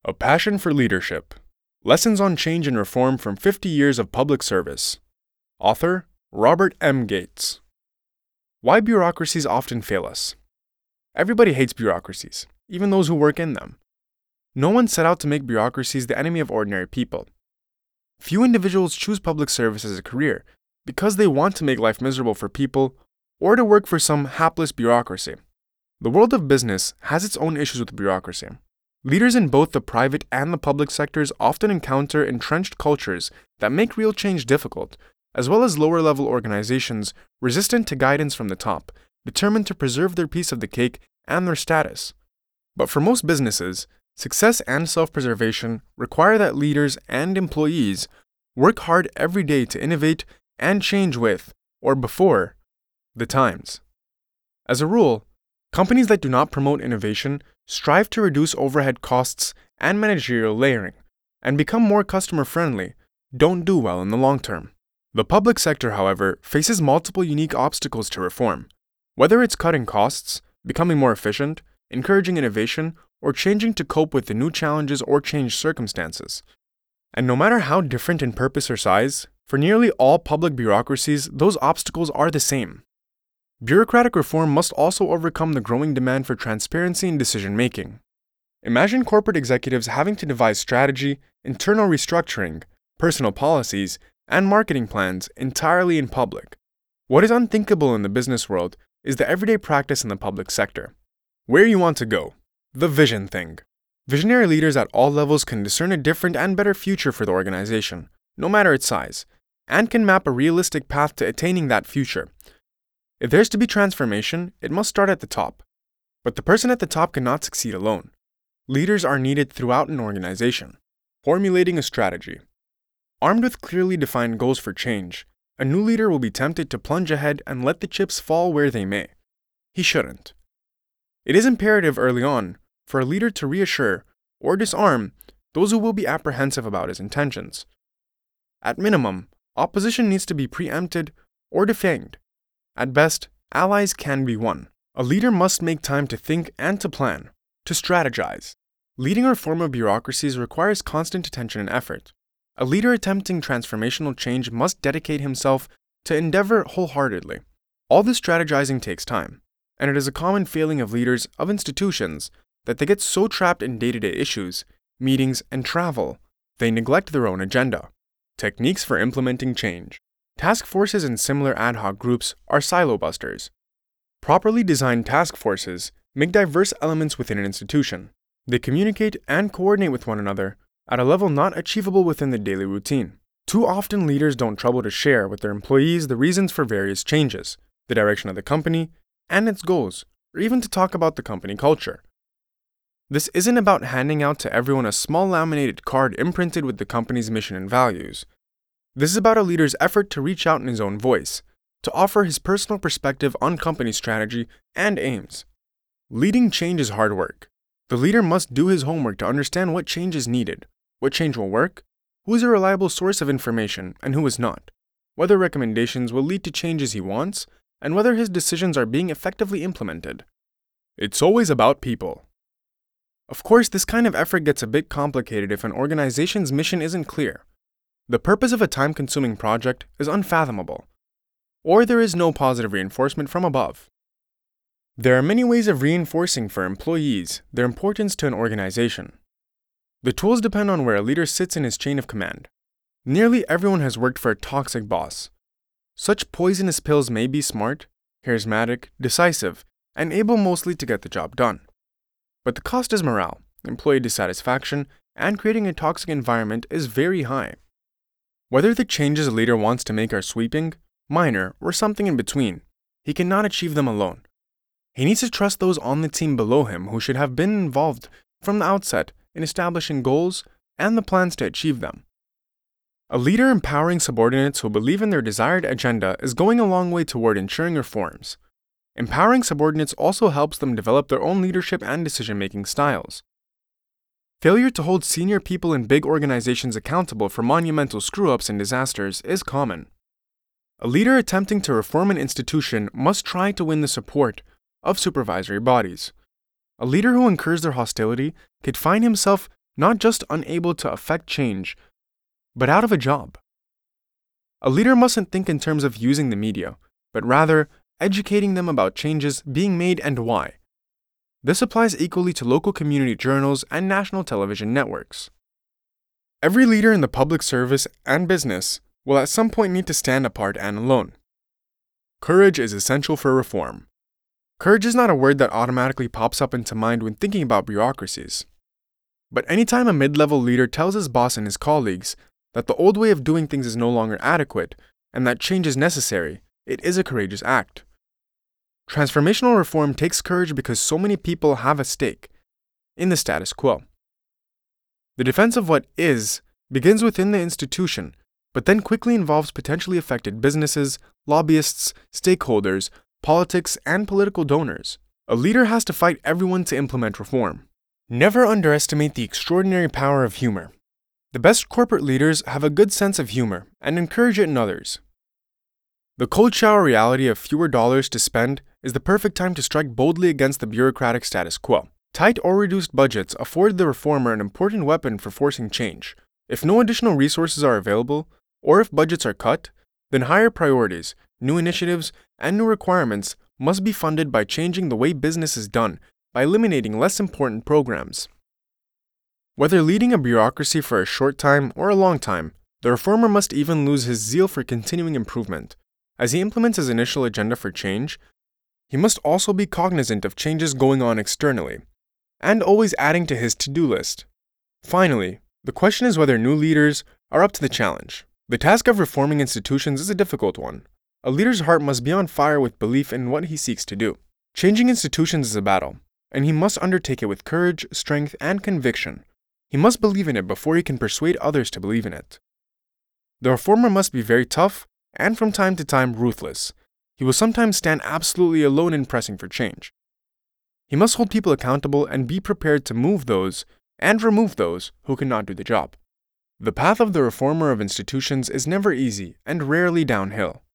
A Passion for Leadership. Lessons on Change and Reform from 50 Years of Public Service. Author, Robert M. Gates. Why bureaucracies often fail us. Everybody hates bureaucracies, even those who work in them. No one set out to make bureaucracies the enemy of ordinary people. Few individuals choose public service as a career because they want to make life miserable for people or to work for some hapless bureaucracy. The world of business has its own issues with bureaucracy. Leaders in both the private and the public sectors often encounter entrenched cultures that make real change difficult, as well as lower-level organizations resistant to guidance from the top, determined to preserve their piece of the cake and their status. But for most businesses, success and self-preservation require that leaders and employees work hard every day to innovate and change with, or before, the times. As a rule, companies that do not promote innovation strive to reduce overhead costs and managerial layering, and become more customer-friendly, don't do well in the long term. The public sector, however, faces multiple unique obstacles to reform, whether it's cutting costs, becoming more efficient, encouraging innovation, or changing to cope with the new challenges or changed circumstances. And no matter how different in purpose or size, for nearly all public bureaucracies, those obstacles are the same. Bureaucratic reform must also overcome the growing demand for transparency in decision-making. Imagine corporate executives having to devise strategy, internal restructuring, personal policies, and marketing plans entirely in public. What is unthinkable in the business world is the everyday practice in the public sector. Where you want to go. The vision thing. Visionary leaders at all levels can discern a different and better future for the organization, no matter its size, and can map a realistic path to attaining that future. If there's to be transformation, it must start at the top. But the person at the top cannot succeed alone. Leaders are needed throughout an organization. Formulating a strategy. Armed with clearly defined goals for change, a new leader will be tempted to plunge ahead and let the chips fall where they may. He shouldn't. It is imperative early on for a leader to reassure or disarm those who will be apprehensive about his intentions. At minimum, opposition needs to be preempted or defanged. At best, allies can be won. A leader must make time to think and to plan, to strategize. Leading reform of bureaucracies requires constant attention and effort. A leader attempting transformational change must dedicate himself to endeavor wholeheartedly. All this strategizing takes time, and it is a common failing of leaders of institutions that they get so trapped in day-to-day issues, meetings, and travel, they neglect their own agenda. Techniques for implementing change. Task forces and similar ad hoc groups are silo busters. Properly designed task forces make diverse elements within an institution. They communicate and coordinate with one another at a level not achievable within the daily routine. Too often, leaders don't trouble to share with their employees the reasons for various changes, the direction of the company, and its goals, or even to talk about the company culture. This isn't about handing out to everyone a small laminated card imprinted with the company's mission and values. This is about a leader's effort to reach out in his own voice, to offer his personal perspective on company strategy and aims. Leading change is hard work. The leader must do his homework to understand what change is needed, what change will work, who is a reliable source of information and who is not, whether recommendations will lead to changes he wants, and whether his decisions are being effectively implemented. It's always about people. Of course, this kind of effort gets a bit complicated if an organization's mission isn't clear. The purpose of a time-consuming project is unfathomable, or there is no positive reinforcement from above. There are many ways of reinforcing for employees their importance to an organization. The tools depend on where a leader sits in his chain of command. Nearly everyone has worked for a toxic boss. Such poisonous pills may be smart, charismatic, decisive, and able mostly to get the job done. But the cost is morale, employee dissatisfaction, and creating a toxic environment is very high. Whether the changes a leader wants to make are sweeping, minor, or something in between, he cannot achieve them alone. He needs to trust those on the team below him who should have been involved from the outset in establishing goals and the plans to achieve them. A leader empowering subordinates who believe in their desired agenda is going a long way toward ensuring reforms. Empowering subordinates also helps them develop their own leadership and decision-making styles. Failure to hold senior people in big organizations accountable for monumental screw-ups and disasters is common. A leader attempting to reform an institution must try to win the support of supervisory bodies. A leader who incurs their hostility could find himself not just unable to affect change, but out of a job. A leader mustn't think in terms of using the media, but rather educating them about changes being made and why. This applies equally to local community journals and national television networks. Every leader in the public service and business will at some point need to stand apart and alone. Courage is essential for reform. Courage is not a word that automatically pops up into mind when thinking about bureaucracies. But anytime a mid-level leader tells his boss and his colleagues that the old way of doing things is no longer adequate and that change is necessary, it is a courageous act. Transformational reform takes courage because so many people have a stake in the status quo. The defense of what is begins within the institution, but then quickly involves potentially affected businesses, lobbyists, stakeholders, politics, and political donors. A leader has to fight everyone to implement reform. Never underestimate the extraordinary power of humor. The best corporate leaders have a good sense of humor and encourage it in others. The cold shower reality of fewer dollars to spend is the perfect time to strike boldly against the bureaucratic status quo. Tight or reduced budgets afford the reformer an important weapon for forcing change. If no additional resources are available, or if budgets are cut, then higher priorities, new initiatives, and new requirements must be funded by changing the way business is done by eliminating less important programs. Whether leading a bureaucracy for a short time or a long time, the reformer must even lose his zeal for continuing improvement. As he implements his initial agenda for change, he must also be cognizant of changes going on externally, and always adding to his to-do list. Finally, the question is whether new leaders are up to the challenge. The task of reforming institutions is a difficult one. A leader's heart must be on fire with belief in what he seeks to do. Changing institutions is a battle, and he must undertake it with courage, strength, and conviction. He must believe in it before he can persuade others to believe in it. The reformer must be very tough and from time to time ruthless. He will sometimes stand absolutely alone in pressing for change. He must hold people accountable and be prepared to move those and remove those who cannot do the job. The path of the reformer of institutions is never easy and rarely downhill.